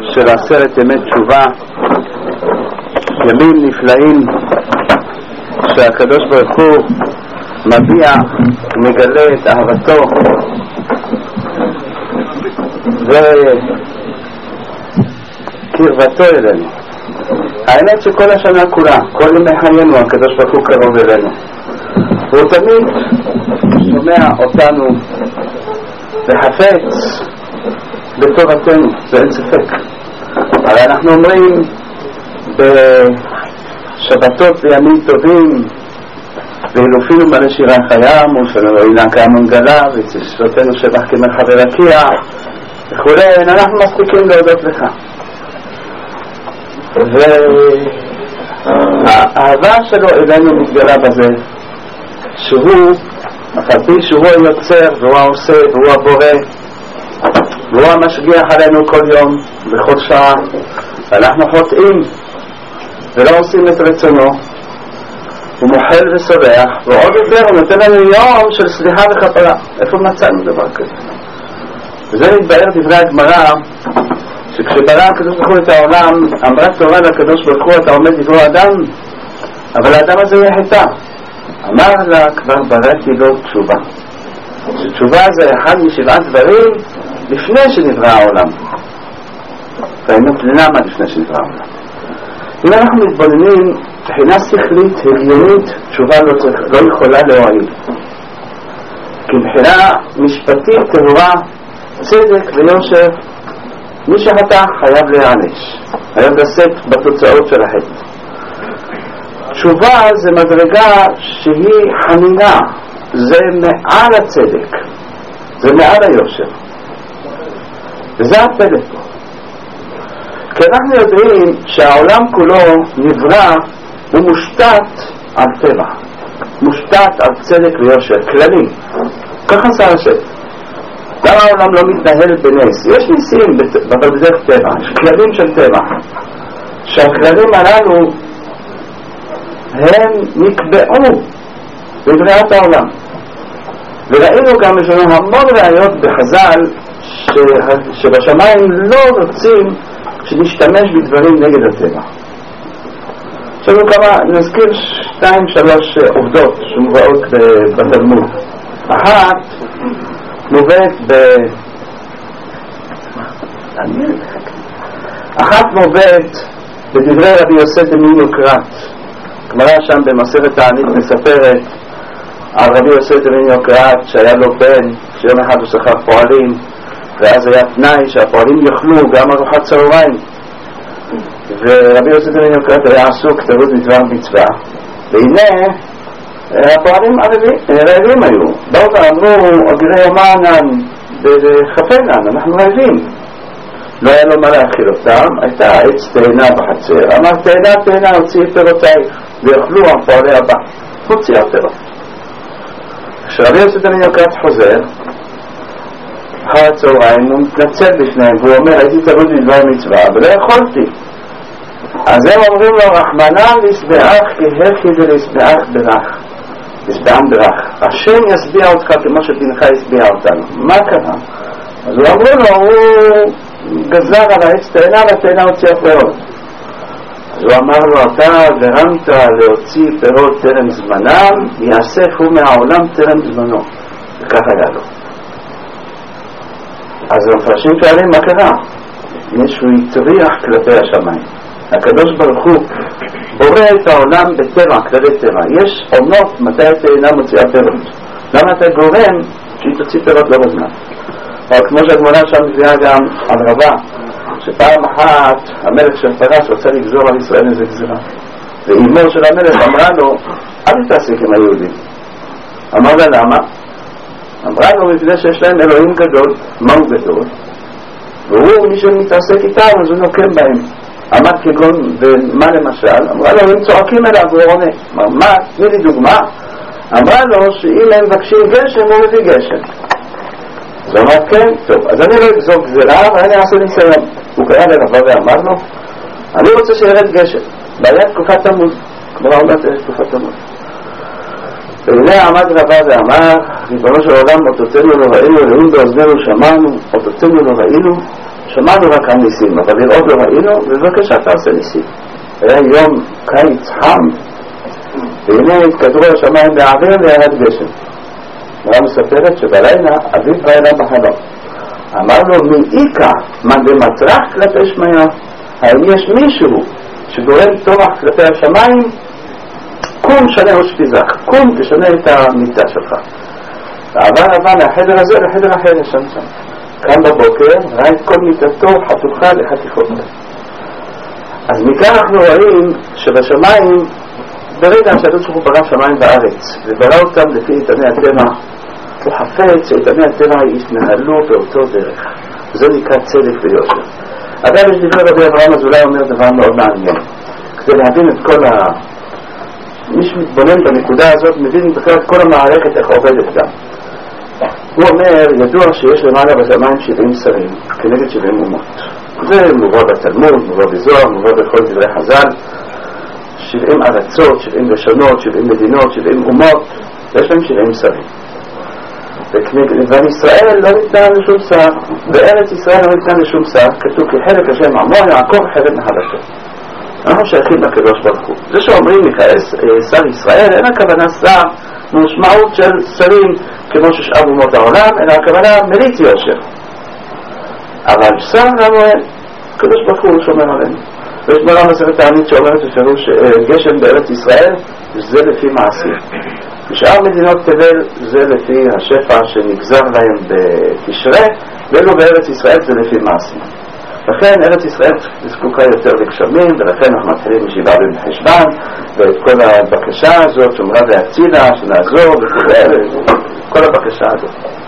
של 10 ימי תשובה, ימים נפלאים שהקדוש ברוך הוא מביע ומגלה את אהבתו וקרבתו אלינו. האמת שכל השנה כולה, כל ימי חיינו הקדוש ברוך הוא קרוב אלינו, הוא תמיד שומע אותנו וחפץ בטובתנו, זה אין ספק. אבל אנחנו אומרים בשבתות וימים טובים ואילופינו מלא שירי חיים ושלנו אילן כהמנגלה וצשותנו שבח כמרחבי רקיע וכולי. אנחנו מספיקים להודות לך, והאהבה שלו אלינו מתגלה בזה שהוא, אף על פי שהוא היוצר והוא העושה והוא הבורא והוא המשגיח עלינו כל יום בכל שעה, ואנחנו חוטאים ולא עושים את רצונו, הוא מוחל וסולח, ועוד יותר הוא נותן לנו יום של סליחה וכפרה. איפה מצאנו דבר כזה? וזה מתבאר דברי הגמרא, שכשברא הקדוש ברוך הוא את העולם אמרה תורה לקדוש ברוך הוא, אתה עומד לברוא אדם, אבל האדם הזה יהיה חטא. אמר לה, כבר בראתי לו תשובה. שתשובה זה אחד משבעה דברים לפני שנברא העולם. והאמת למה לפני שנברא העולם? אם אנחנו מתבוננים מבחינה שכלית הגיונית, תשובה לא יכולה להועיל, כי מבחינה משפטית טהורה, צדק ויושר, מי שחטא חייב להיענש, חייב לשאת בתוצאות של החטא. תשובה זה מדרגה שהיא חנינה, זה מעל הצדק, זה מעל היושר, וזה הפלא פה. כי אנחנו יודעים שהעולם כולו נברא ומושתת על טבע, מושתת על צדק ויושר כללי, ככה עשה השם. למה העולם לא מתנהל בנס? יש ניסים בדרך טבע, יש כללים של טבע, שהכללים הללו הם נקבעו בבריאת העולם. וראינו גם יש לנו המון ראיות בחז"ל שבשמיים לא רוצים שנשתמש בדברים נגד הטבע. עכשיו נזכיר 2-3 עובדות שמובאות בתלמוד. אחת מובאת בדברי רבי יוסף בן יוקרת. גמרא שם במסכת תענית מספרת על רבי יוסף בן יוקרת שהיה לו בן שיום אחד הוא שכר פועלים, ואז היה תנאי שהפועלים יאכלו גם ארוחת צהריים, ורבי יוסף בן יוקרת היה עסוק תירוץ מדבר מצווה, והנה הפועלים רעבים היו, באו ואמרו אגרי יומנן בחפנן, אנחנו רעבים. לא היה לו מה להאכיל אותם, הייתה עץ תאנה בחצר, אמר תאנה הוציא את פירותייך ויאכלו הפועלי הבא, הוציא הפירות. כשרבי יוסף בן יוקרת חוזר אחר הצהריים הוא מתנצל בפניהם והוא אומר הייתי תירוץ מדבר מצווה ולא יכולתי. אז הם אומרים לו רחמנא לישבעך כהכי דלישבעך ברך, לישבעם ברך, השם ישביע אותך כמו שבנך ישביע אותנו. מה קרה? אז הוא אמרו לו הוא גזר על העץ תאנה והתאנה הוציאה פירות. אז הוא אמר לו אתה גרמת להוציא פירות טרם זמנם, יאסף הוא מהעולם טרם זמנו, וכך היה לו. אז המפרשים שואלים מה קרה? מישהו יטריח כלפי השמיים. הקדוש ברוך הוא בורא את העולם בטבע, כללי טבע. יש עונות מתי התאנה מוציאה פירות. למה אתה גורם שהיא תוציא פירות לא בזמן? אבל כמו שהגמרא שם מביאה גם על רבה, שפעם אחת המלך של פרס רוצה לגזור על ישראל איזה גזירה, ואימו של המלך אמרה לו אל תתעסק עם היהודים. אמר לה למה? אמרה לו מפני שיש להם אלוהים גדול. מהו גדול? והוא מי שמתעסק איתם אז הוא נוקם בהם. אמר כגון ומה למשל? אמרה לו הם צועקים אליו והוא עונה. אמר מה? תני לי דוגמה. אמרה לו שאם הם מבקשים גשם הוא מביא גשם. אז הוא אמר כן, טוב, אז אני לא אגזור גזירה ואני אעשה ניסיון. הוא קרא לרבה ואמר לו אני רוצה שירד גשם, בעיה תקופת תמוז, כמו אומרת יש תקופת תמוז. והנה עמד רבה ואמר ריבונו של עולם אותותינו לא ראינו, אלוהים באוזנינו שמענו, אותותינו לא ראינו, שמענו רק על ניסים, אבל לראות לא ראינו, ובבקשה תעשה ניסים. היה יום קיץ חם, והנה התקדרו השמיים באוויר וירד גשם. מורה מספרת שבלילה אביו בא אליו בחלום. אמר לו, מאיקה, מה במטרח כלפי שמיה? האם יש מישהו שגורם טורח כלפי השמיים? קום שנה ושפיזך, קום תשנה את המיטה שלך. עבר מהחדר הזה לחדר אחר שם. קם בבוקר, ראה את כל מיטתו חתוכה לחתיכות. אז מכאן אנחנו רואים שבשמיים, ברגע שהקדוש ברוך הוא ברא שמיים בארץ, וברא אותם לפי איתני הטבע, הוא חפץ שאיתני הטבע יתנהלו באותו דרך. זה נקרא צדק ויושר. אגב, יש דברי רבי אברהם אזולאי אומר דבר מאוד מעניין. כדי להבין את כל מי שמתבונן בנקודה הזאת, מבין בכלל את כל המערכת איך עובדת גם. הוא אומר, ידוע שיש למעלה בשמיים 70 שרים, כנגד 70 אומות. זה מובא בתלמוד, מובא בזוהר, מובא בכל דברי חז"ל. 70 ארצות, 70 לשונות, 70 מדינות, 70 אומות, יש להם 70 שרים. ובנישראל לא ניתן לשום שר, בארץ ישראל לא ניתן לשום שר, כתוב כי חלק השם עמו יעקב חלק נחלתו. אנחנו שייכים לקדוש ברוך הוא. זה שאומרים שר ישראל, אין הכוונה שר משמעות של שרים כמו ששאר אומות העולם, אלא הכוונה מליץ יושר. אבל שר לנו אין, קדוש ברוך הוא שומר עלינו. ויש מראה מסכת תענית שאומרת בפירוש גשם בארץ ישראל, זה לפי מעשים. בשאר מדינות תבל זה לפי השפע שנגזר להם בתשרה, ולא בארץ ישראל זה לפי מעשים. לכן ארץ ישראל זקוקה יותר לגשמים, ולכן אנחנו מתחילים משבעה במחשבן, ואת כל הבקשה הזאת שומרה להצילה, שנעזור וכו', כל הבקשה הזאת.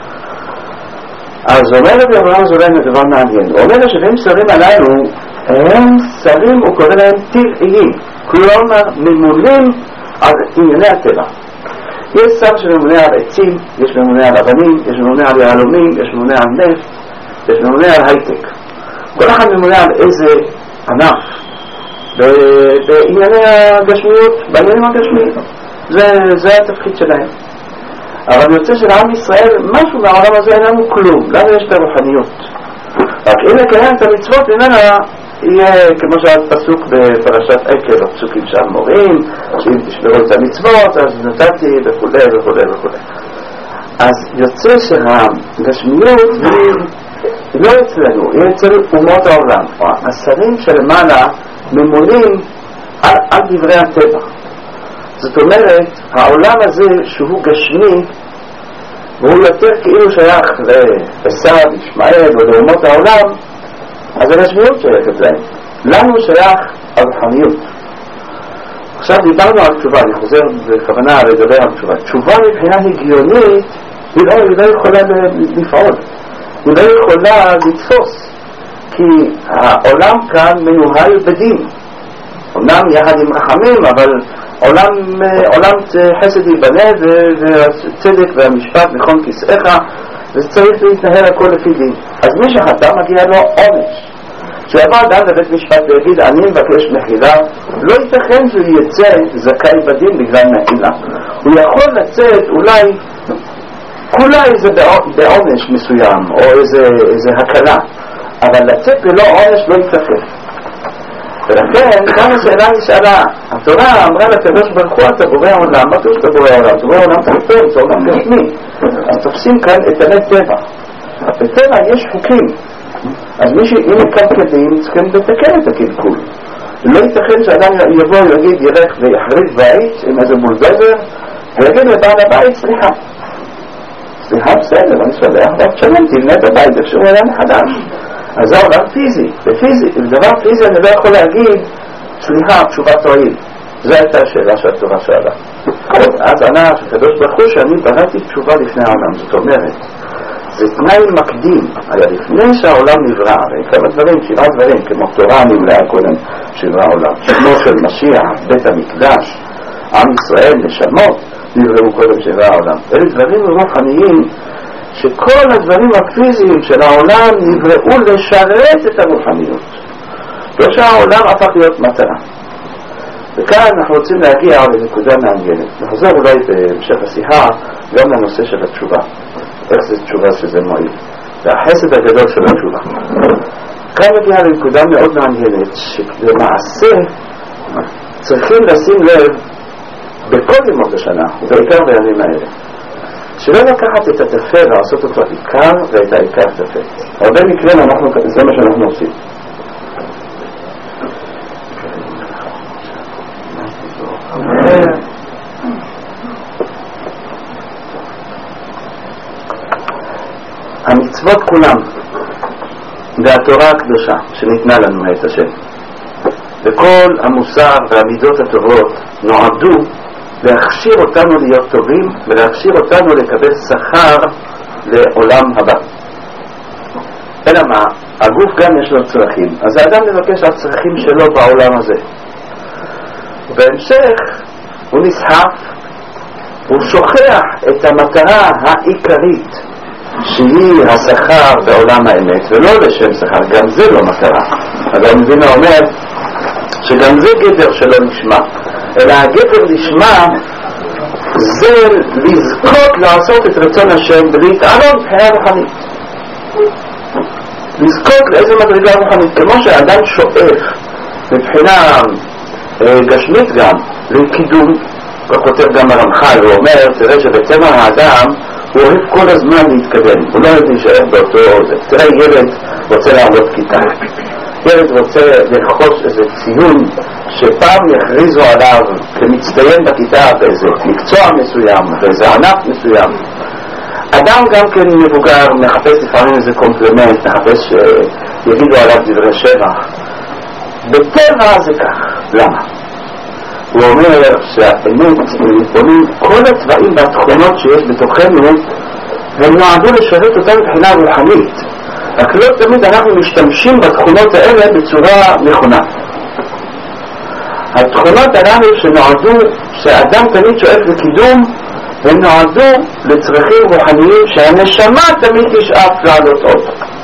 אז אומר רבי אברהם אזולאי דבר מעניין. הוא אומר ש70 שרים הללו הם שרים, הוא קורא להם טבעיים, כלומר ממונים על ענייני הטבע. יש שר שממונה על עצים, יש ממונה על אבנים, יש ממונה על יהלומים, יש ממונה על נפט, יש ממונה על הייטק. כל אחד ממונה על איזה ענף בענייני הגשמיות, בעניינים הגשמיים. זה התפקיד שלהם. אבל יוצא של עם ישראל, משהו מהעולם הזה אין לנו כלום. לנו יש את הרוחניות. רק אם נקיים את המצוות, ממנה יהיה כמו שהפסוק בפרשת עקב, הפסוקים שם מורים, שאם תשמרו את המצוות, אז נתתי וכו' וכו' וכו'. אז יוצא שהגשמיות היא לא אצלנו, היא אצל אומות העולם. השרים שלמעלה ממונים על דברי הטבע. זאת אומרת, העולם הזה שהוא גשמי, והוא יותר כאילו שייך לעשיו, ישמעאל ולאומות העולם, אז הגשמיות שייכת להם. לנו שייך הרוחניות. עכשיו דיברנו על תשובה, אני חוזר בכוונה לדבר על תשובה. תשובה מבחינה הגיונית, היא לא יכולה לפעול. היא לא יכולה לתפוס, כי העולם כאן מנוהל בדין. אומנם יחד עם רחמים, אבל עולם חסד ייבנה והצדק והמשפט נכון כיסאיך, זה צריך להתנהל הכל לפי דין. אז מי שחטא מגיע לו עונש. כשבא אדם לבית משפט ויגיד אני מבקש מחילה, לא ייתכן שהוא יצא זכאי בדין בגלל מחילה. הוא יכול לצאת אולי זה בעונש מסוים או איזה הקלה, אבל לצאת ללא עונש לא ייתכן. ולכן כאן השאלה נשאלה, התורה אמרה לקדוש ברוך הוא אתה בורא העולם, מה תוש אתה בורא העולם? אתה בורא העולם תחתון, זה עולם גשמי. אז תופסים כאן את טבע. בטבע יש חוקים, אז אם מקלקלים צריכים לתקן את הקלקול. לא ייתכן שאדם יבוא ויגיד ילך ויחריב בית עם איזה בולדוזר ויגיד לבעל הבית סליחה בסדר, אני סולח ואת שלם תבנה את הבית אפשר הוא עולם חדש. אז זה עולם פיזי, בדבר פיזי אני לא יכול להגיד סליחה, תשובה תועיל. זו הייתה השאלה שהתורה שאלה. אז ענה שקדוש ברוך הוא שאני בראתי תשובה לפני העולם. זאת אומרת, זה תנאי מקדים, היה לפני שהעולם נברא, הרי כמה דברים, 7 דברים, כמו תורה נמלאה קודם שנברא העולם, שמו של משיח, בית המקדש, עם ישראל, נשמות, נבראו קודם שנברא העולם. אלה דברים רוחניים, שכל הדברים הפיזיים של העולם נבראו לשרת את הרוחניות. לא שהעולם הפך להיות מטרה. וכאן אנחנו רוצים להגיע לנקודה מעניינת. נחזור אולי בהמשך השיחה גם לנושא של התשובה. איך זה תשובה שזה מועיל? זה החסד הגדול של התשובה. כאן מגיעה לנקודה מאוד מעניינת, שלמעשה צריכים לשים לב בכל ימות השנה, ובעיקר בימים האלה, שלא לקחת את התפל ולעשות אותו עיקר ואת העיקר תפל. הרבה מקרים זה מה שאנחנו עושים. המצוות כולם והתורה הקדושה שניתנה לנו מאת השם וכל המוסר והמידות הטובות נועדו להכשיר אותנו להיות טובים ולהכשיר אותנו לקבל שכר לעולם הבא. אלא מה? הגוף גם יש לו צרכים, אז האדם מבקש על צרכים שלו בעולם הזה. בהמשך הוא נסחף, הוא שוכח את המטרה העיקרית שהיא השכר בעולם האמת, ולא לשם שכר, גם זה לא מטרה. אבל מבינה אומר שגם זה גדר שלא נשמע, אלא הגדר לשמה זה לזכות לעשות את רצון השם ולהתעלות בחייה רוחנית, לזכות לאיזה מדרגה רוחנית, כמו שהאדם שואף מבחינה גשמית גם לקידום. הוא כותב גם הרמח"ל, הוא אומר, תראה שבצבע האדם הוא אוהב כל הזמן להתקדם, הוא לא אוהב להישאר באותו עוזב. תראה, ילד רוצה לעלות כיתה, ילד רוצה לרכוש איזה ציון שפעם יכריזו עליו כמצטיין בכיתה באיזה מקצוע מסוים, באיזה ענף מסוים. אדם גם כן מבוגר מחפש לפעמים איזה קומפלמנט, מחפש שיגידו עליו דברי שבח. בטבע זה כך. למה? הוא אומר שהאמת, לפעמים כל הצבעים והתכונות שיש בתוכנו הם נועדו לשרת אותם מבחינה רוחנית, רק לא תמיד אנחנו משתמשים בתכונות האלה בצורה נכונה. התכונות הללו שנועדו, שהאדם תמיד שואף לקידום, הם נועדו לצרכים רוחניים שהנשמה תמיד תשאף לעלות עוד.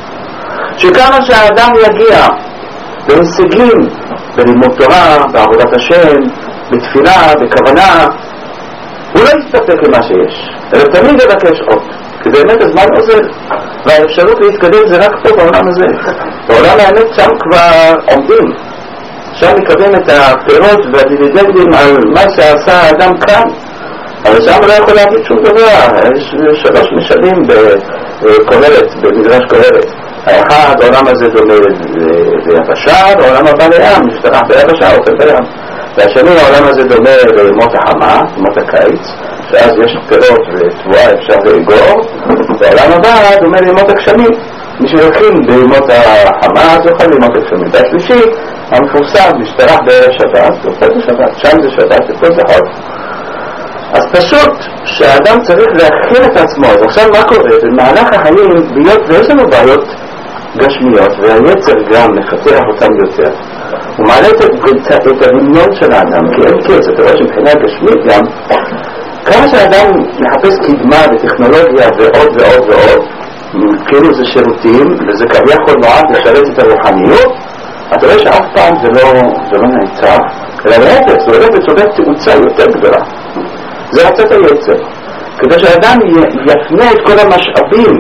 שכמה שהאדם יגיע בהישגים בלימוד תורה, בעבודת השם, בתפילה, בכוונה, הוא לא יסתפק למה שיש, אלא תמיד יבקש עוד, כי באמת הזמן עוזר, והאפשרות להתקדם זה רק פה בעולם הזה. בעולם האמת שם כבר עומדים, שם מקבלים את הפירות והדיבידנדים על מה שעשה האדם כאן, אבל שם לא יכול להגיד שום דבר. יש 3 משלים בקהלת, במדרש קהלת. האחד, העולם הזה דומה ליבשה, העולם הבא לים, משתרח ביבשה, אוכל בים. והשני, העולם הזה דומה לימות החמה, לימות הקיץ, שאז יש פירות ותבואה אפשר לאגור, והעולם הבא דומה לימות הגשמים. מי שלוקחים בימות החמה, אז אוכל לימות הגשמים. והשלישי, המפורסם, משתרח בערב שבת, אוכל בשבת, שם זה שבת, ופה זה חול. אז פשוט שהאדם צריך להכין את עצמו. אז עכשיו מה קורה? במהלך החיים, ויש לנו בעיות גשמיות, והיצר גם מפתח אותם יותר. הוא מעלה את הדמיון של האדם, כי אין קץ, אתה רואה שמבחינה גשמית גם, כמה שהאדם מחפש קדמה וטכנולוגיה ועוד ועוד ועוד, כאילו זה שירותים, וזה כביכול נועד לשרת את הרוחניות, אתה רואה שאף פעם זה לא נעצר, אלא להפך, זה הולך בצורת תאוצה יותר גדולה. זה רצת היצר, כדי שהאדם יפנה את כל המשאבים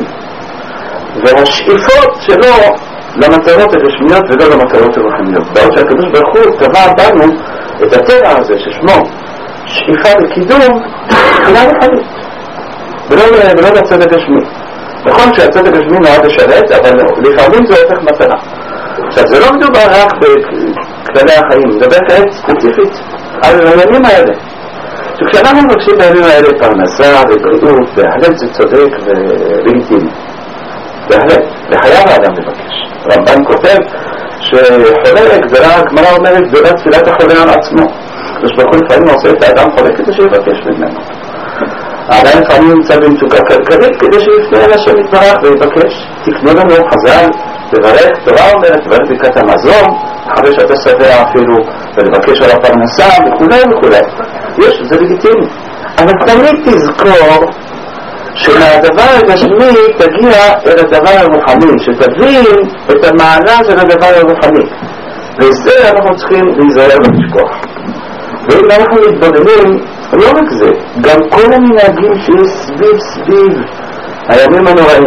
והשאיפות שלו למטרות הגשמיות ולא למטרות הרוחניות. בעוד שהקדוש ברוך הוא טבע בנו את הטבע הזה ששמו שאיפה לקידום מבחינה רוחנית ולא לצד הגשמי. נכון שהצד הגשמי נועד לשרת, אבל לפעמים זה הופך מטרה. עכשיו זה לא מדובר רק בכללי החיים, מדבר כעת ספציפית על הימים האלה. כשאנחנו מבקשים בימים האלה פרנסה ובריאות, בהחלט זה צודק ולגיטימי. בהחלט, לחייב האדם לבקש. רמב"ן כותב שחולה גזרה, הגמרא אומרת, גזרה תפילת החולה על עצמו. יש בכל לפעמים עושה את האדם חולה כדי שיבקש ממנו. האדם לפעמים נמצא במצוקה כלכלית כדי שיפנה אל השם יתברך ויבקש. תקנו לנו חז"ל, לברך, תורה אומרת, לברך ברכת המזון, אחרי שאתה שבע אפילו, ולבקש על הפרנסה וכו' וכו'. זה לגיטימי. אבל תמיד תזכור שמהדבר הגשמי תגיע אל הדבר הרוחני, שתבין את המעלה של הדבר הרוחני. וזה אנחנו צריכים להיזהר ולשכוח. ואם אנחנו מתבוננים, לא רק זה, גם כל המנהגים שיש סביב הימים הנוראים,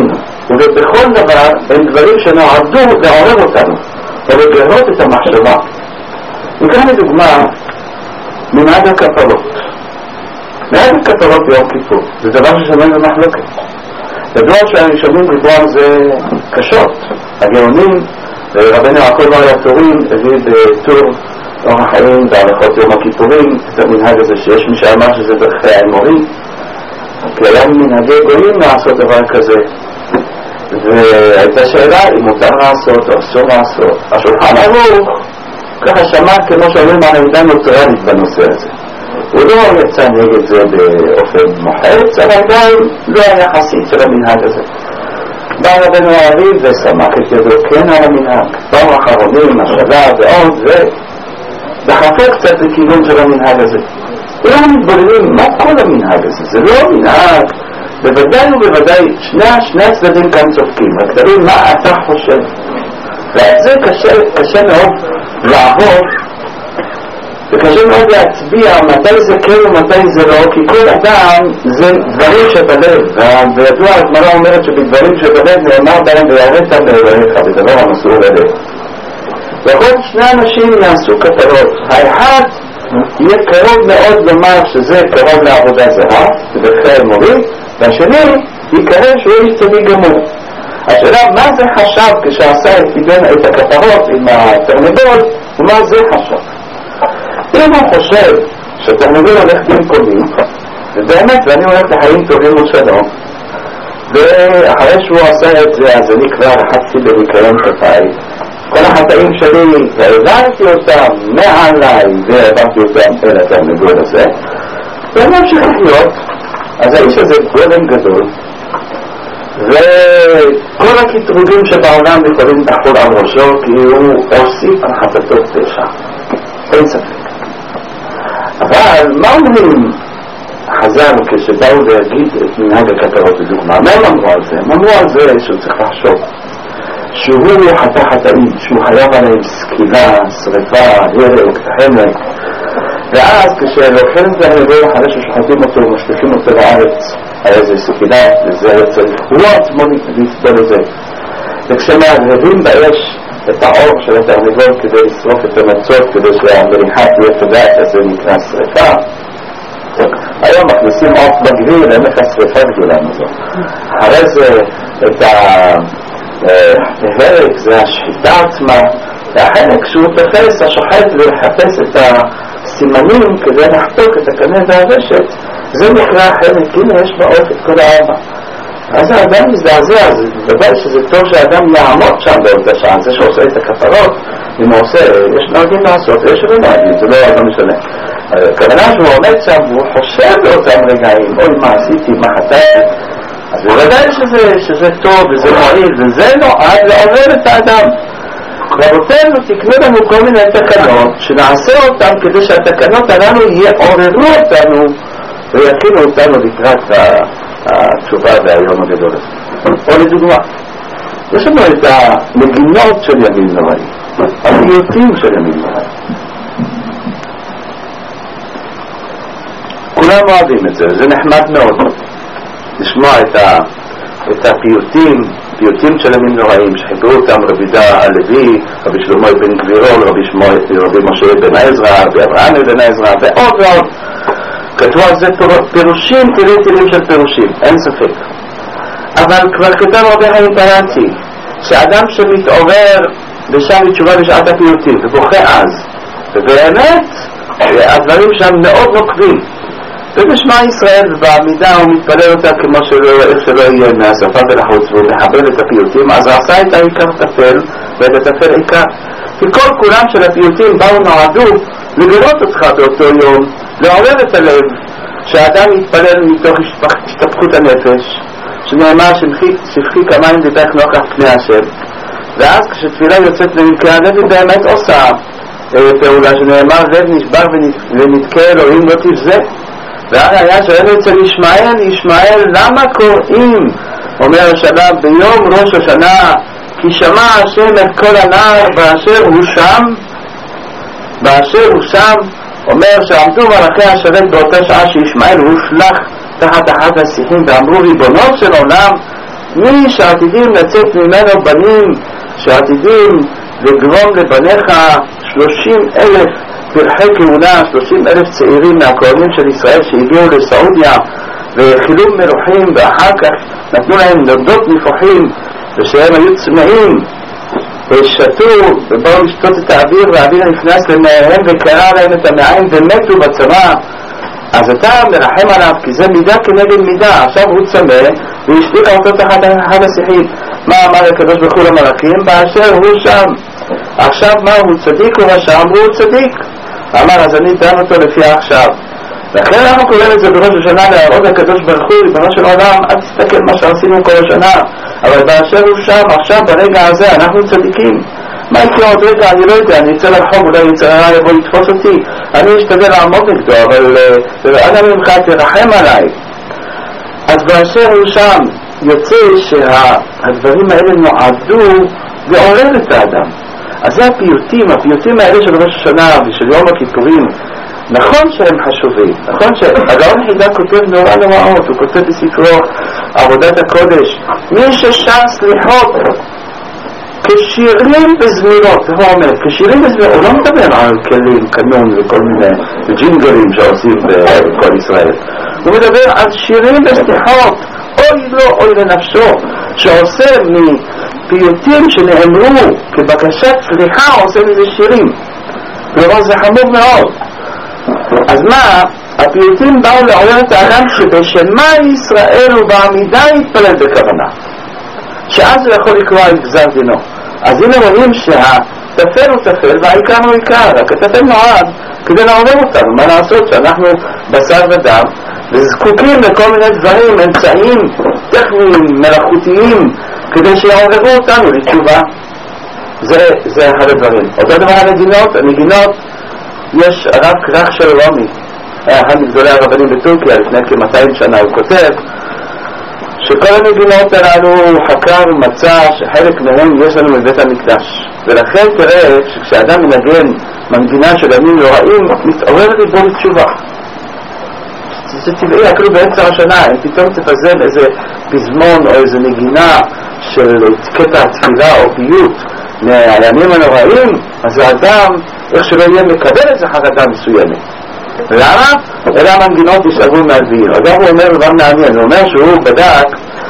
ובכל דבר הם דברים שנועדו לעורר אותנו ולגרות את המחשבה. נקרא לדוגמה מנהג הכפרות. מנהג הכפרות ביום כיפור זה דבר ששמענו במחלוקת. ידוע שהראשונים דיברו על זה קשות. הגאונים רבנו יעקב בר יתורים הביא בטור אורח החיים בהלכות יום הכיפורים את המנהג הזה, שיש מי שאמר שזה דרכי האמורי, כי היה מנהגי גויים לעשות דבר כזה, והייתה שאלה אם מותר לעשות או אסור לעשות. השולחן ערוך ככה שמע כמו שאומרים על עמדה נוטרלית בנושא הזה, הוא לא יצא נגד זה באופן מוחץ, אבל עדיין לא היה חסיד של המנהג הזה. בא רבנו האביב ושמח את ידו כן על המנהג, פעם האחרונים, השלה ועוד, ודחפה קצת לכיוון של המנהג הזה. כולם מתבוננים מה כל המנהג הזה, זה לא מנהג, בוודאי ובוודאי שני הצדדים כאן צופקים, רק תבין מה אתה חושב, ועל זה קשה מאוד לעבוד, וקשה מאוד להצביע מתי זה כן ומתי זה לא, כי כל אדם זה דברים שבלב, וידוע הגמרא אומרת שבדברים שבלב נאמר בהם ויראת באלוהיך, בדבר המסור ללב. וכל שני אנשים יעשו כתרות, האחד יהיה קרוב מאוד לומר שזה קרוב לעבודה זרה, בדרכי האמורי, והשני יקרא שהוא איש צדיק גמור. השאלה מה זה חשב כשעשה את הכתרות עם התרנגול, ומה זה חשב? אם הוא חושב שתרנגול הולך במקומי, ובאמת ואני הולך לחיים טובים ושלום, ואחרי שהוא עשה את זה אז אני כבר רחצתי בניקיון כפיי, כל החטאים שלי והעברתי אותם מעליי והעברתי אותם אל התרנגול הזה, ואני ממשיך לחיות. אז האיש הזה גולם גדול, וכל הקטרוגים שבעולם יכולים לחול על ראשו, כי הוא הוסיף על חטאתו פשע, אין ספק. אבל מה אומרים חז"ל כשבאו להגיד את מנהג הכתרות לדוגמה? מה הם אמרו על זה? הם אמרו על זה שהוא צריך לחשוב שהוא חטא חטאים, שהוא חייב עליהם סקילה, שריפה, הרג, תחמת, ואז כשלוקחים את הרנגול אחרי ששוחטים אותו ומשליכים אותו לארץ, הרי זה סקילה, וזה צריך הוא עצמו לסבול לזה, וכשמערבים באש את האור של התרנגול כדי לשרוף את המצות, כדי שהמריחה תהיה תודעת, אז זה נקרא שריפה. היום מכניסים עוף בגביל, אין לך שריפה גדולה מזו. אחרי זה את ההרג, זה השחיטה עצמה, והחלק שהוא תופס השוחט ולחפש את הסימנים כדי לחתוק את הקנה והרשת, זה נקרא חלק, הנה יש בעוף את כל הארבע. אז האדם מזדעזע, אז בוודאי שזה טוב שהאדם יעמוד שם באותה שעה, זה שעושה את הכפרות, אם הוא עושה, יש נוהגים לעשות, יש שלא נוהגים, זה לא משנה. הכוונה שהוא עומד שם והוא חושב באותם רגעים, אוי מה עשיתי, מה חטאתי, אז בוודאי שזה טוב וזה מועיל, וזה נועד לעורר את האדם. רבותינו תקנו לנו כל מיני תקנות, שנעשה אותם כדי שהתקנות הללו יעוררו אותנו, ויכינו אותנו לקראת התשובה והיום הגדול הזה. או לדוגמה, יש לנו את המגינות של ימים נוראים, הפיוטים של ימים נוראים. כולם אוהבים את זה, זה נחמד מאוד לשמוע את הפיוטים של ימים נוראים שחיברו אותם רבי יהודה הלוי, רבי שלמה בן גבירול, רבי משה בן עזרא, רבי אברהם בן עזרא ועוד ועוד. כתבו על זה פירושים, תילים של פירושים, אין ספק. אבל כבר כתב רבי חיים פרנצי שאדם שמתעורר ושם בתשובה בשעת הפיוטים ובוכה אז, ובאמת הדברים שם מאוד נוקבים, ובשמע ישראל ובעמידה הוא מתפלל אותה כמו שלא יהיה מהשפה ולחוץ, והוא מחבר את הפיוטים, אז הוא עשה את העיקר תפל ואת התפל עיקר, כי כל כולם של הפיוטים באו נועדו לגלות אותך באותו יום, לעורר את הלב, שהאדם יתפלל מתוך השתפכות הנפש, שנאמר שפכי כמים לבך נוכח פני השם, ואז כשתפילה יוצאת למקרה הלב היא באמת עושה פעולה שנאמר לב נשבר ונתקה אלוהים לא תבזה. והראיה שאין אצל ישמעאל למה קוראים, אומר השלב ביום ראש השנה, כי שמע השם את כל הנער באשר הוא שם, אומר שעמדו מלאכי השרת באותה שעה שישמעאל הושלך תחת אחד השיחים ואמרו ריבונו של עולם, מי שעתידים לצאת ממנו בנים, שעתידים לגרום לבניך 30,000 פרחי כהונה, 30,000 צעירים מהכהנים של ישראל שהגיעו לסעודיה וחילום מלוכים, ואחר כך נתנו להם נוגדות נפוחים ושהם היו צמאים ושתו ובאו לשתות את האוויר והאוויר נכנס למעיהם וקרע להם את המעיים ומתו בצבא. אז אתה מרחם עליו כי זה מידה כנגד מידה. עכשיו הוא צמא והשליך אותו תחת השיחית. מה אמר הקדוש ברוך הוא למלאכים? באשר הוא שם. עכשיו מה, הוא צדיק או רשע? אמרו הוא צדיק. אמר אז אני דן אותו לפי עכשיו. ואחרי אנחנו קוראים את זה בראש השנה להראות הקדוש ברוך הוא, ריבונו של עולם, אל תסתכל מה שעשינו כל השנה, אבל באשר הוא שם, עכשיו ברגע הזה אנחנו צדיקים. מה יקרה עוד רגע? אני לא יודע, אני אצא לרחוב, אולי יצא רע יבוא לתפוס אותי, אני אשתדל לעמוד נגדו, אבל אנא ממך תרחם עליי. אז באשר הוא שם יוצא שהדברים האלה נועדו לעורר את האדם. אז זה הפיוטים האלה של ראש השנה ושל יום הכיפורים, נכון שהם חשובים, נכון שהגאון חידה כותב נוראות, הוא כותב בספרו עבודת הקודש, מי ששר סליחות כשירים בזמירות, הוא אומר, כשירים בזמירות, הוא לא מדבר על כלים, קנון וכל מיני ג'ינגלים שעושים בכל ישראל, הוא מדבר על שירים בסליחות, אוי לו, אוי לנפשו, שעושה מפיוטים שנאמרו כבקשת סליחה, עושה מזה שירים, כלומר זה חמור מאוד. אז מה? הפיוטים באו לעורר את האדם שבשמה ישראל ובעמידה יתפלל בכוונה, שאז הוא יכול לקרוא את גזר דינו. אז הנה רואים שהטפל הוא טפל והעיקר הוא עיקר, רק הטפל נועד כדי לעורר אותנו. מה לעשות שאנחנו בשר ודם וזקוקים לכל מיני דברים, אמצעים טכניים, מלאכותיים, כדי שיעוררו אותנו לתשובה. זה אחד הדברים. אותו דבר הנגינות, יש הרב קרח של רומי, היה אחד מגדולי הרבנים בטורקיה לפני כ-200 שנה, הוא כותב שכל הנגינות הללו הוא חקר ומצא שחלק מהם יש לנו בבית המקדש, ולכן תראה שכשאדם מנגן מנגינה של ימים לא רעים מתעורר ליבו לתשובה. זה טבעי, אפילו באמצע השנה אם פתאום תפזם איזה פזמון או איזה נגינה של קטע התפילה או פיוט מהימים הנוראים, אז האדם איך שלא יהיה מקבל איזה חרדה מסוימת. למה? אלה המנגינות ישאבו מהלוויים. אגב הוא אומר דבר מעניין, הוא אומר שהוא בדק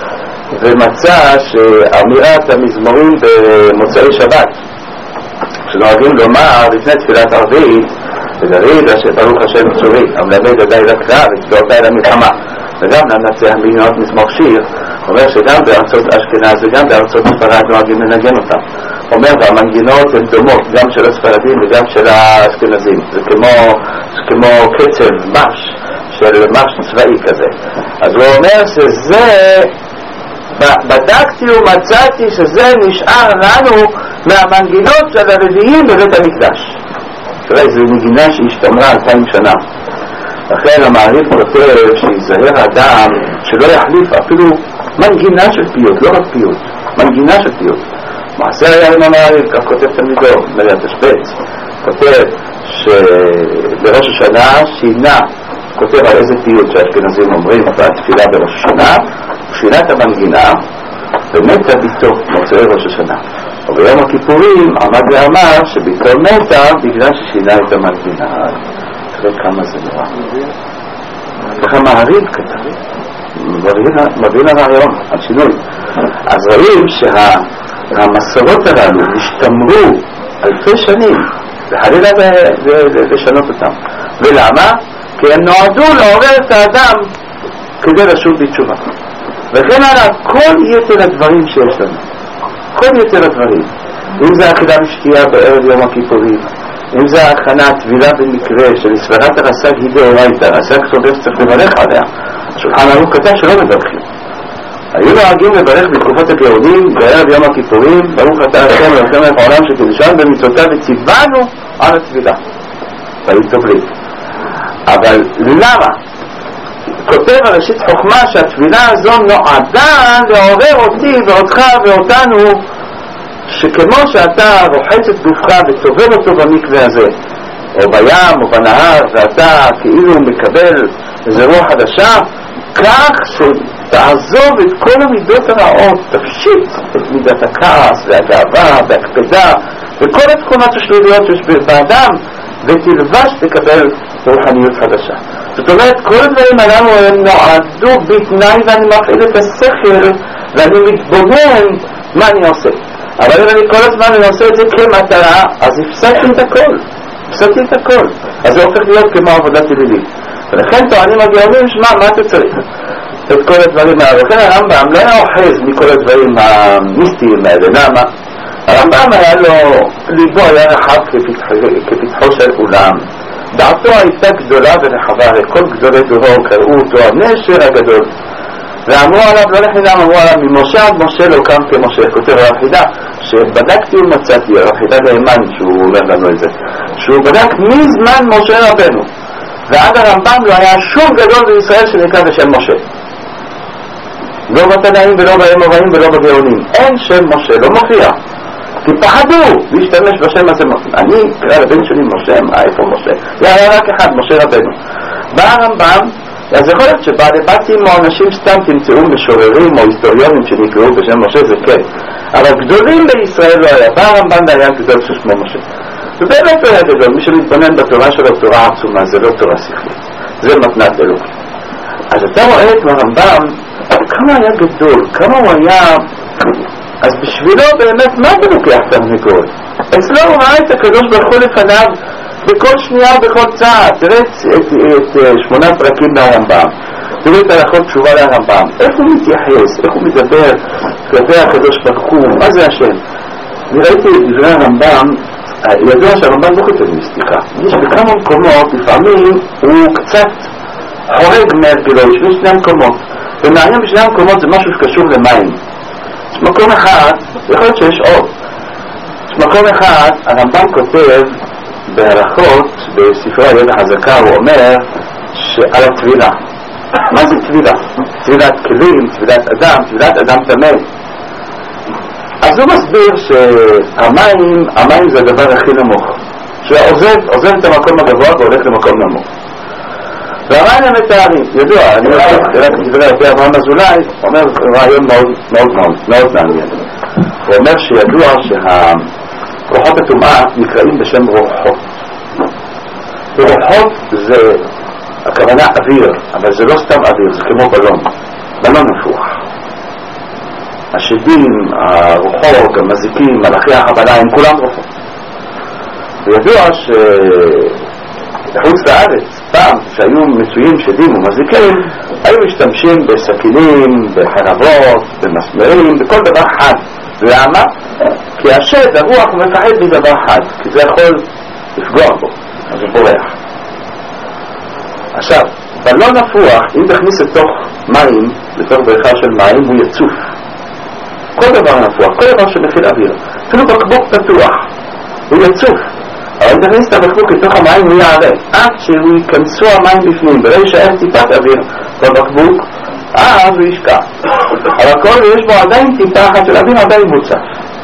ומצא שאמירת המזמורים במוצאי שבת שנוהגים לומר לפני תפילת ערבית ודריד אשר ברוך השם צורי המלמד עדיי לקרב ותפילותיי למלחמה, וגם לנצח מגינות מזמור שיר, אומר שגם בארצות אשכנז וגם בארצות ספרד נוהגים לנגן אותם. אומר והמנגינות הן דומות גם של הספרדים וגם של האשכנזים, זה כמו קצב מש של מש צבאי כזה. אז הוא אומר שזה בדקתי ומצאתי שזה נשאר לנו מהמנגינות של הרביעים בבית המקדש. תראה, זו נגינה שהשתמרה 2000 שנה. לכן המעריף כותב שיזהר אדם שלא יחליף אפילו מנגינה של פיוט, לא רק פיוט, מנגינה של פיוט. מעשה היה עם המעריף, כך כותב תלמידו, מריאת השפץ, כותב שבראש השנה שינה, כותב על איזה פיוט שהאשכנזים אומרים בתפילה בראש השנה, הוא שינה את המנגינה ומתה ביתו מוצאי ראש השנה. וביום הכיפורים עמד ואמר שביתו מתה בגלל ששינה את המנגינה. תראה כמה זה נורא. ככה מעריף כתב, מבין הרעיון, השינוי. אז רואים שהמסורות הללו השתמרו אלפי שנים וחלילה לשנות אותם. ולמה? כי הם נועדו לעורר את האדם כדי לשוב בתשובה. וכן הלאה, כל יתר הדברים שיש לנו, כל יתר הדברים, אם זה אכילה ושתייה בערב יום הכיפורים, אם זה ההכנה, טבילה במקרה של סברת הרס"ג היא דאורייתא, הרס"ג סובר שצריך לברך עליה. השולחן ערוך כתב שלא מברכים. היו נוהגים לברך בתקופת הגאונים בערב יום הכיפורים, ברוך אתה השם אלוהינו מלך העולם שקידשנו במצוותיו וציוונו על הטבילה. והיא טובלית. אבל למה? כותב הראשית חוכמה שהטבילה הזו נועדה לעורר אותי ואותך ואותנו, שכמו שאתה רוחץ את גופך וטובל אותו במקווה הזה או בים או בנהר ואתה כאילו מקבל איזו רוח חדשה, כך תעזוב את כל המידות הרעות, תפשיט את מידת הכעס והגאווה והקפדה וכל התכונות השליליות שיש באדם, ותלבש תקבל רוחניות חדשה. זאת אומרת, כל הדברים הללו הם נועדו בתנאי ואני מפעיל את השכל ואני מתבונן מה אני עושה. אבל אם אני כל הזמן אני עושה את זה כמטרה, אז הפסקתי את הכל. אז זה הופך להיות כמו עבודה תלילית. ולכן טוענים הגאונים, מה אתה צריך? את כל הדברים האלה. ולכן הרמב"ם לא היה אוחז מכל הדברים המיסטיים האלה. למה? הרמב"ם היה לו, ליבו היה רחב כפתחו של אולם. דעתו הייתה גדולה ורחבה, וכל גדולי דורו קראו אותו הנשר הגדול. ואמרו עליו, לא לחינם, אמרו עליו, ממשה עד משה לא קם כמשה. כותב הרב חידה, שבדקתי ומצאתי, הרב חידה נאמן שהוא אומר לנו את זה, שהוא בדק מזמן משה רבנו ועד הרמב"ם לא היה שום גדול בישראל שנקרא בשם משה, לא בתנאים ולא באמוראים ולא בגאונים. אין שם משה, לא מופיע, כי פחדו להשתמש בשם הזה. אני קרא לבן שלי משה, איפה משה? היה רק אחד, משה רבנו. בא הרמב"ם, אז יכול להיות שבעלי בתים או אנשים סתם תמצאו משוררים או היסטוריונים שנקראו בשם משה, זה כן, אבל גדולים בישראל לא היה. בא הרמב"ם היה גדול ששמו משה, ובאמת לא היה גדול. מי שמתבונן בתורה שלו, תורה עצומה, זה לא תורה שכלית, זה מתנת אלוקי. אז אתה רואה את הרמב"ם כמה היה גדול, כמה הוא היה, אז בשבילו באמת מה אתה לוקח תרנגול? אצלו הוא ראה את הקדוש ברוך הוא לפניו בכל שנייה ובכל צעד. תראה את 8 פרקים מהרמב"ם, תראה את הלכות תשובה להרמב"ם, איך הוא מתייחס, איך הוא מדבר כלפי הקדוש ברוך הוא, מה זה השם. אני ראיתי את דברי הרמב"ם, ידוע שהרמב"ם לא כותב מיסטיקה, יש בכמה מקומות לפעמים הוא קצת חורג מהרגלו, יש שני מקומות, ומעניין בשני המקומות זה משהו שקשור למים. יש מקום אחד, יכול להיות שיש עוד, יש מקום אחד, הרמב"ם כותב בהלכות, בספרי הידע החזקה, הוא אומר שעל הטבילה. מה זה טבילה? טבילת כלים, טבילת אדם טמא. אז הוא מסביר שהמים זה הדבר הכי נמוך, שעוזב את המקום הגבוה והולך למקום נמוך. והמים הם מתארים, ידוע, אני רק דברי הרבה אברהם אזולאי, אומר רעיון מאוד מעניין. הוא אומר שידוע רוחות הטומאה נקראים בשם רוחות. רוחות זה הכוונה אוויר, אבל זה לא סתם אוויר, זה כמו בלון נפוח. השדים, הרוחות, המזיקים, מלאכי החבלה, הם כולם רוחות. וידוע שחוץ לארץ, פעם שהיו מצויים שדים ומזיקים, היו משתמשים בסכינים, בחרבות, במסמרים, בכל דבר חד. למה? כי השד, הרוח, הוא מפחד מדבר חד, כי זה יכול לפגוע בו, אז הוא בורח. עכשיו, בלון נפוח, אם תכניס לתוך מים, לתוך בריכה של מים, הוא יצוף. כל דבר נפוח, כל דבר שמכיל אוויר, אפילו בקבוק פתוח, הוא יצוף. אבל אם תכניס את הבקבוק לתוך המים, הוא יעלה. עד שהוא ייכנסו המים בפנים, ולא יישאר טיפת אוויר בבקבוק, אז הוא ישקע. אבל כל יש בו עדיין טיפה אחת של אוויר, עדיין מוצף.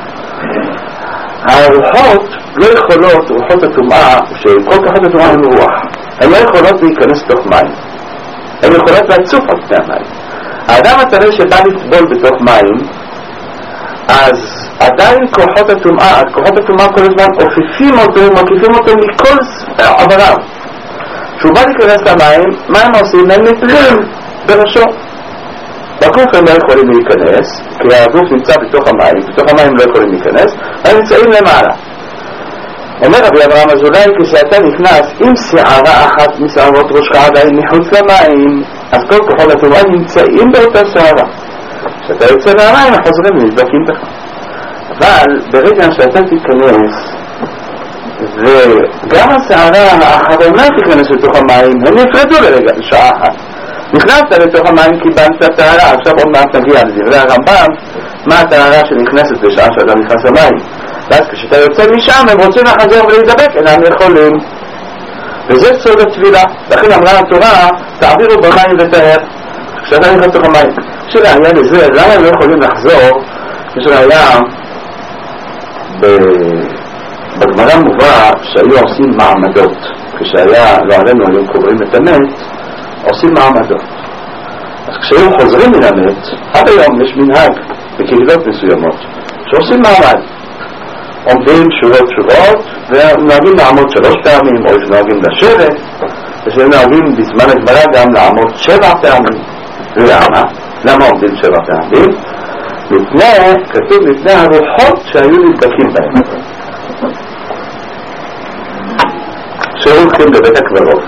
הרוחות לא יכולות, רוחות הטומאה, שכל כוחות הטומאה הם רוח, הן לא יכולות להיכנס לתוך מים, הן יכולות להצוף על פני המים. האדם הטמא שבא לטבול בתוך מים, אז עדיין כוחות הטומאה כל הזמן אופפים אותו, מקיפים אותו מכל עבריו. כשהוא בא להיכנס למים, מה הם עושים? הם נטלים בראשו. בגוף הם לא יכולים להיכנס, כי הגוף נמצא בתוך המים לא יכולים להיכנס, הם נמצאים למעלה. אומר רבי אברהם אזולאי, כשאתה נכנס עם שערה אחת משערות ראשך עדיין מחוץ למים, אז כל כוחות הטומאה נמצאים באותה שערה. כשאתה יוצא מהמים, החוזרים נדבקים בך. אבל ברגע שאתה תיכנס, וגם השערה האחרונה תיכנס לתוך המים, הם נפרדו לרגע, לשעה אחת. נכנסת לתוך המים, קיבלת הטהרה. עכשיו עוד מעט נגיע לדברי הרמב"ם, מה הטהרה שנכנסת בשעה שאתה נכנס למים. ואז כשאתה יוצא משם, הם רוצים לחזור ולהידבק, אינם יכולים. וזה סוד הטבילה. לכן אמרה התורה, תעבירו במים וטהר. כשאתה נכנס לתוך המים. שאלה היה לזה, למה הם לא יכולים לחזור? כשהיה בגמרא מובא שהיו עושים מעמדות. כשהיה, לא עלינו, היו קוברים את המת, עושים מעמדות. אז כשהם חוזרים מן המת, עד היום יש מנהג בקהילות מסוימות שעושים מעמד, עומדים שורות ונוהגים לעמוד 3 פעמים, או שנוהגים לשבת, ושנוהגים בזמן הגמרא גם לעמוד 7 פעמים. ולמה? למה עומדים 7 פעמים? כתוב לפני הרוחות שהיו נדבקים בהם, שהולכים לבית הקברות.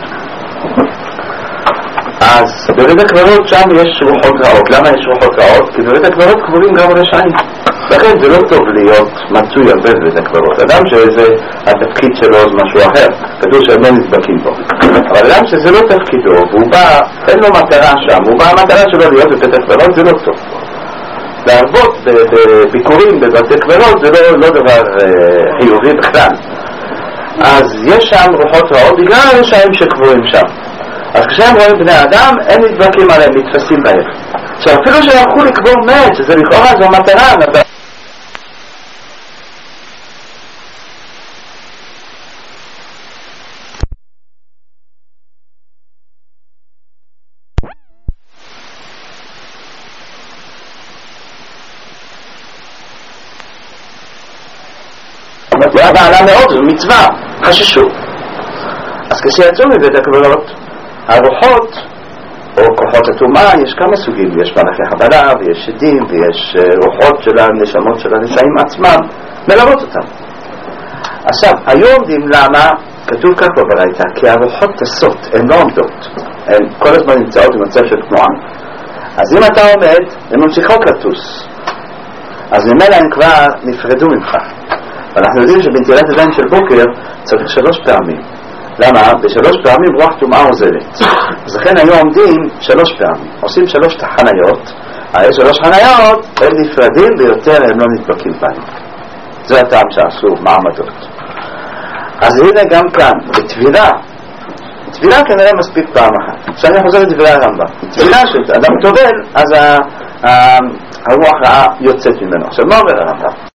אז בבית הקברות שם יש רוחות רעות. למה יש רוחות רעות? כי בבית הקברות קבורים גם רשעים, לכן זה לא טוב להיות מצוי הרבה בבית הקברות. אדם שזה התפקיד שלו זה משהו אחר, כתוב שהם לא נדבקים בו, אבל אדם שזה לא תפקידו והוא בא, אין לו מטרה שם, הוא בא, המטרה שלו להיות בבית הקברות, זה לא טוב. להרבות בביקורים בבתי קברות זה לא דבר חיובי בכלל. אז יש שם רוחות רעות בגלל הרשעים שקבורים שם. אז כשהם רואים בני אדם, הם נדבקים עליהם, נתפסים בהם. שאפילו שהלכו לקבור מת, שזה לכאורה זו מטרה, זה היה בעלה מאוד, זו מצווה, חששו. אז כשיצאו מבית הקברות, הרוחות או כוחות הטומאה, יש כמה סוגים, יש מלאכי חבלה ויש שדים ויש רוחות של הנשמות של הנשאים עצמם, מלוות אותם. עכשיו, היו עומדים למה? כתוב כך בברייתא, כי הרוחות טסות, הן לא עומדות, הן כל הזמן נמצאות במצב של תנועה. אז אם אתה עומד, הן ממשיכות לטוס, אז ממילא הן כבר נפרדו ממך. ואנחנו יודעים שבנטילת ידיים של בוקר צריך 3 פעמים. למה? ב3 פעמים רוח טומאה עוזבת. אז לכן היו עומדים 3 פעמים, עושים 3 חניות. יש 3 חניות, הם נפרדים ויותר הם לא נדבקים בהם. זה הטעם שעשו מעמדות. אז הנה גם כאן, בתבילה כנראה מספיק פעם אחת. כשאני חוזר לדברי הרמב"ם, בתבילה שאדם טובל, אז הרוח רעה יוצאת ממנו. עכשיו מה אומר הרמב"ם?